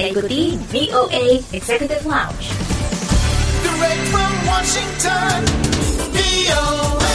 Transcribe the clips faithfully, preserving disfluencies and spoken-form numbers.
Anda ikuti V O A Executive Lounge. Direct from Washington, V O A.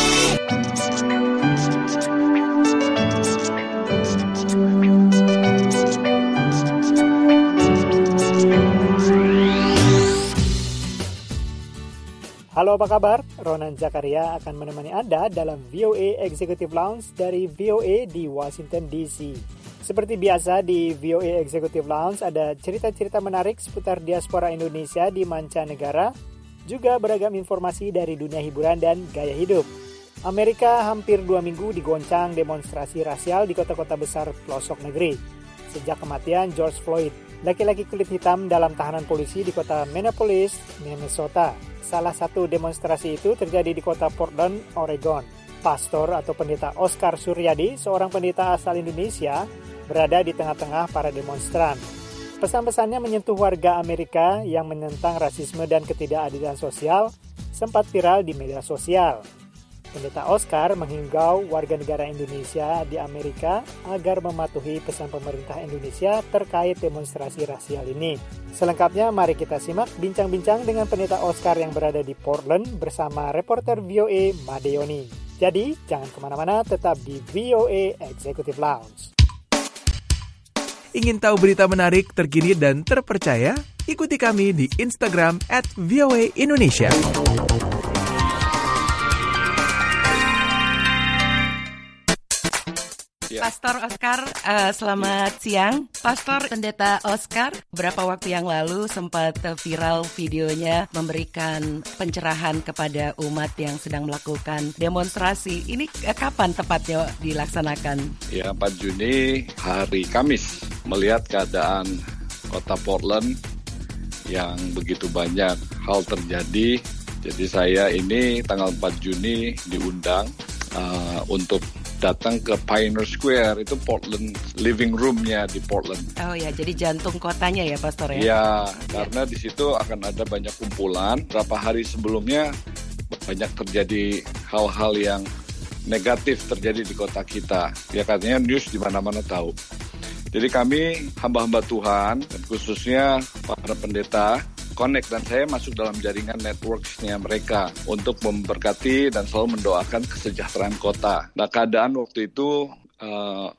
Halo, apa kabar? Ronan Zakaria akan menemani Anda dalam V O A Executive Lounge dari V O A di Washington D C. Seperti biasa di V O A Executive Lounge ada cerita-cerita menarik seputar diaspora Indonesia di mancanegara, juga beragam informasi dari dunia hiburan dan gaya hidup. Amerika hampir dua minggu digoncang demonstrasi rasial di kota-kota besar pelosok negeri. Sejak kematian George Floyd, laki-laki kulit hitam dalam tahanan polisi di kota Minneapolis, Minnesota. Salah satu demonstrasi itu terjadi di kota Portland, Oregon. Pastor atau pendeta Oscar Suryadi, seorang pendeta asal Indonesia, berada di tengah-tengah para demonstran. Pesan-pesannya menyentuh warga Amerika yang menentang rasisme dan ketidakadilan sosial sempat viral di media sosial. Pendeta Oscar menghimbau warga negara Indonesia di Amerika agar mematuhi pesan pemerintah Indonesia terkait demonstrasi rasial ini. Selengkapnya mari kita simak bincang-bincang dengan pendeta Oscar yang berada di Portland bersama reporter V O A Madeoni. Jadi jangan kemana-mana, tetap di V O A Executive Lounge. Ingin tahu berita menarik, terkini, dan terpercaya? Ikuti kami di Instagram at V O A Indonesia. Pastor Oscar, uh, selamat siang. Pastor Pendeta Oscar, beberapa waktu yang lalu sempat viral videonya memberikan pencerahan kepada umat yang sedang melakukan demonstrasi. Ini uh, kapan tepatnya dilaksanakan? Ya, empat Juni, hari Kamis, melihat keadaan kota Portland yang begitu banyak hal terjadi. Jadi saya ini tanggal empat Juni diundang uh, untuk datang ke Pioneer Square, itu Portland, living room-nya di Portland. Oh ya, jadi jantung kotanya ya, Pastor ya? Ya, karena di situ akan ada banyak kumpulan. Berapa hari sebelumnya banyak terjadi hal-hal yang negatif terjadi di kota kita. Ya, katanya news di mana-mana tahu. Jadi kami hamba-hamba Tuhan, dan khususnya para pendeta, connect, dan saya masuk dalam jaringan networks-nya mereka untuk memberkati dan selalu mendoakan kesejahteraan kota. Nah, keadaan waktu itu uh,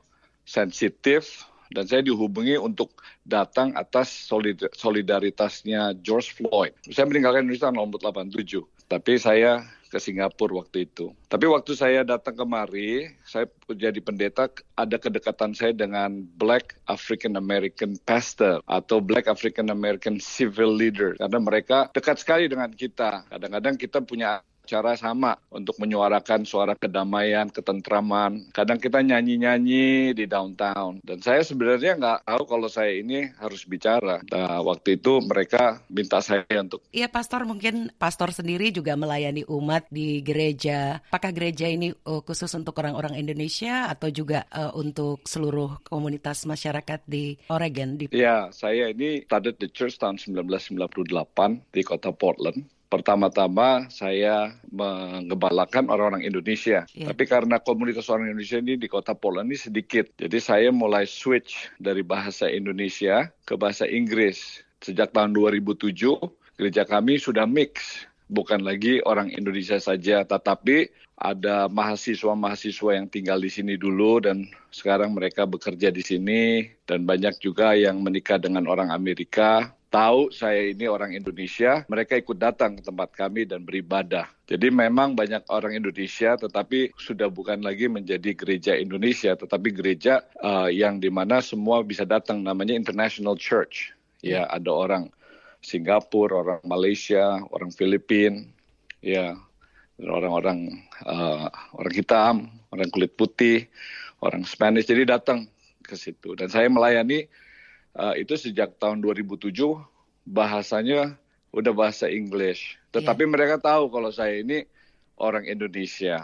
sensitif dan saya dihubungi untuk datang atas solid- solidaritasnya George Floyd. Saya meninggalkan Indonesia tahun delapan puluh tujuh, tapi saya ke Singapura waktu itu. Tapi waktu saya datang kemari, saya jadi pendeta, ada kedekatan saya dengan Black African American Pastor atau Black African American Civil Leader, karena mereka dekat sekali dengan kita. Kadang-kadang kita punya cara sama untuk menyuarakan suara kedamaian, ketentraman. Kadang kita nyanyi-nyanyi di downtown. Dan saya sebenarnya nggak tahu kalau saya ini harus bicara. Nah, waktu itu mereka minta saya untuk... Iya, Pastor, mungkin Pastor sendiri juga melayani umat di gereja. Apakah gereja ini uh, khusus untuk orang-orang Indonesia atau juga uh, untuk seluruh komunitas masyarakat di Oregon? Di... Ya, saya ini started the church tahun sembilan belas sembilan puluh delapan di kota Portland. Pertama-tama saya mengembalakan orang-orang Indonesia. Yeah. Tapi karena komunitas orang Indonesia ini di kota Portland ini sedikit. Jadi saya mulai switch dari bahasa Indonesia ke bahasa Inggris. Sejak tahun dua ribu tujuh, gereja kami sudah mix. Bukan lagi orang Indonesia saja, tetapi ada mahasiswa-mahasiswa yang tinggal di sini dulu dan sekarang mereka bekerja di sini. Dan banyak juga yang menikah dengan orang Amerika. Tahu saya ini orang Indonesia, mereka ikut datang ke tempat kami dan beribadah. Jadi memang banyak orang Indonesia, tetapi sudah bukan lagi menjadi gereja Indonesia, tetapi gereja uh, yang dimana semua bisa datang, namanya International Church. Ya, ada orang Singapura, orang Malaysia, orang Filipina, ya, orang-orang uh, orang hitam, orang kulit putih, orang Spanish. Jadi datang ke situ. Dan saya melayani Uh, itu sejak tahun dua ribu tujuh, bahasanya udah bahasa English. Tetapi yeah. mereka tahu kalau saya ini orang Indonesia.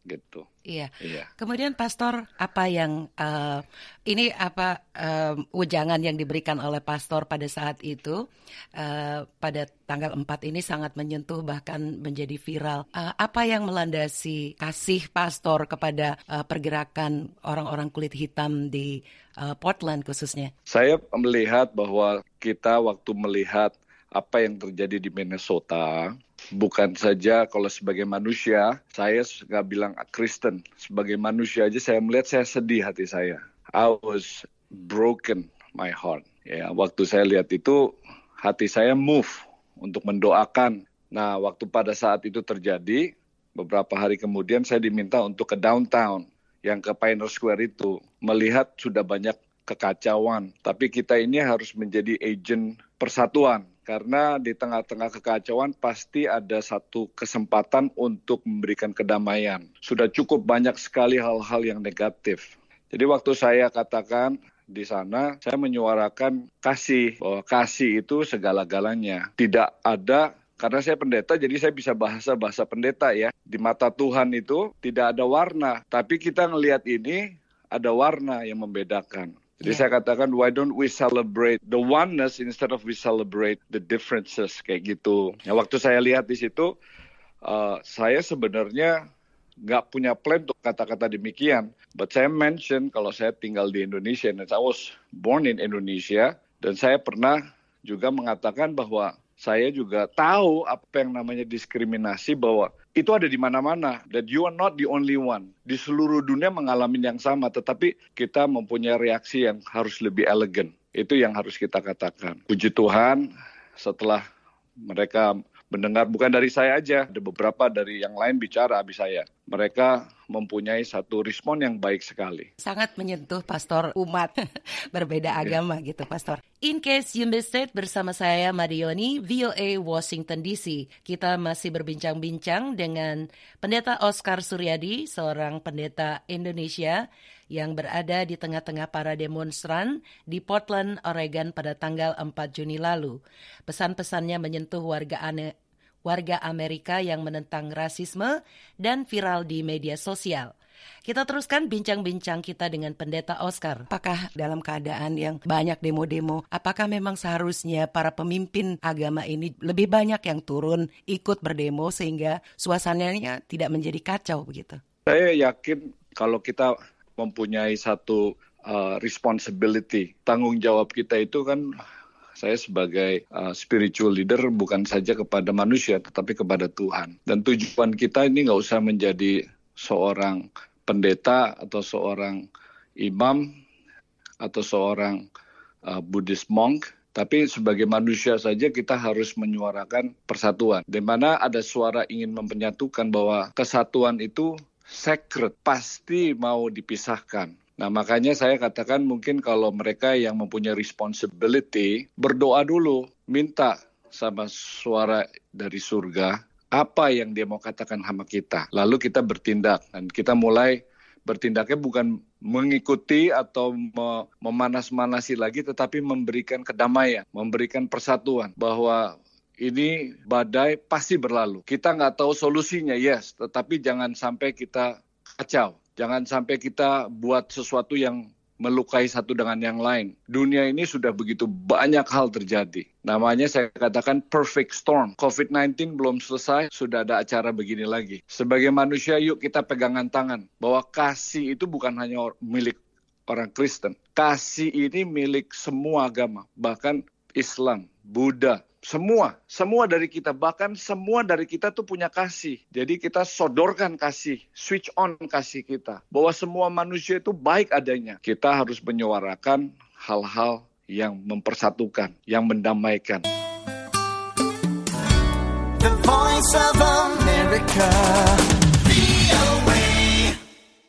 gitu. Iya. Iya. Kemudian pastor, apa yang uh, ini apa um, ujangan yang diberikan oleh pastor pada saat itu uh, pada tanggal empat ini sangat menyentuh bahkan menjadi viral. Uh, apa yang melandasi kasih pastor kepada uh, pergerakan orang-orang kulit hitam di uh, Portland khususnya? Saya melihat bahwa kita waktu melihat apa yang terjadi di Minnesota, bukan saja kalau sebagai manusia, saya nggak bilang Kristen, sebagai manusia aja saya melihat, saya sedih hati saya. I was broken my heart. Ya, waktu saya lihat itu, hati saya move untuk mendoakan. Nah, waktu pada saat itu terjadi, beberapa hari kemudian saya diminta untuk ke downtown, yang ke Pioneer Square itu, melihat sudah banyak kekacauan. Tapi kita ini harus menjadi agent persatuan. Karena di tengah-tengah kekacauan pasti ada satu kesempatan untuk memberikan kedamaian. Sudah cukup banyak sekali hal-hal yang negatif. Jadi waktu saya katakan di sana, saya menyuarakan kasih. Bahwa kasih itu segala-galanya. Tidak ada, karena saya pendeta, jadi saya bisa bahasa-bahasa pendeta ya. Di mata Tuhan itu tidak ada warna. Tapi kita ngelihat ini, ada warna yang membedakan. Jadi yeah. saya katakan, why don't we celebrate the oneness instead of we celebrate the differences, kayak gitu. Nah, waktu saya lihat di situ, uh, saya sebenarnya nggak punya plan untuk kata-kata demikian. But saya mention kalau saya tinggal di Indonesia, and I was born in Indonesia, dan saya pernah juga mengatakan bahwa saya juga tahu apa yang namanya diskriminasi, bahwa itu ada di mana-mana. That you are not the only one. Di seluruh dunia mengalami yang sama, tetapi kita mempunyai reaksi yang harus lebih elegan. Itu yang harus kita katakan. Puji Tuhan, setelah mereka mendengar, bukan dari saya aja, ada beberapa dari yang lain bicara habis saya. Mereka mempunyai satu respon yang baik sekali. Sangat menyentuh pastor umat berbeda agama yeah. gitu pastor. In case you missed it, bersama saya Marioni, V O A Washington D C. Kita masih berbincang-bincang dengan Pendeta Oscar Suryadi, seorang pendeta Indonesia yang berada di tengah-tengah para demonstran di Portland, Oregon pada tanggal empat Juni lalu. Pesan-pesannya menyentuh warga aneh warga Amerika yang menentang rasisme dan viral di media sosial. Kita teruskan bincang-bincang kita dengan Pendeta Oscar. Apakah dalam keadaan yang banyak demo-demo, apakah memang seharusnya para pemimpin agama ini lebih banyak yang turun ikut berdemo sehingga suasananya tidak menjadi kacau begitu? Saya yakin kalau kita mempunyai satu uh, responsibility, tanggung jawab kita itu kan, saya sebagai uh, spiritual leader bukan saja kepada manusia, tetapi kepada Tuhan. Dan tujuan kita ini nggak usah menjadi seorang pendeta atau seorang imam atau seorang uh, Buddhist monk, tapi sebagai manusia saja kita harus menyuarakan persatuan. Di mana ada suara ingin menyatukan bahwa kesatuan itu sacred, pasti mau dipisahkan. Nah, makanya saya katakan mungkin kalau mereka yang mempunyai responsibility, berdoa dulu, minta sama suara dari surga, apa yang dia mau katakan sama kita. Lalu kita bertindak, dan kita mulai bertindaknya bukan mengikuti atau memanas-manasi lagi, tetapi memberikan kedamaian, memberikan persatuan, bahwa ini badai pasti berlalu. Kita nggak tahu solusinya, yes, tetapi jangan sampai kita kacau. Jangan sampai kita buat sesuatu yang melukai satu dengan yang lain. Dunia ini sudah begitu banyak hal terjadi. Namanya saya katakan perfect storm. covid sembilan belas belum selesai, sudah ada acara begini lagi. Sebagai manusia, yuk kita pegangan tangan. Bahwa kasih itu bukan hanya milik orang Kristen. Kasih ini milik semua agama. Bahkan Islam, Buddha. Semua, semua dari kita, bahkan semua dari kita tuh punya kasih. Jadi kita sodorkan kasih, switch on kasih kita. Bahwa semua manusia itu baik adanya. Kita harus menyuarakan hal-hal yang mempersatukan, yang mendamaikan. The Voice of America.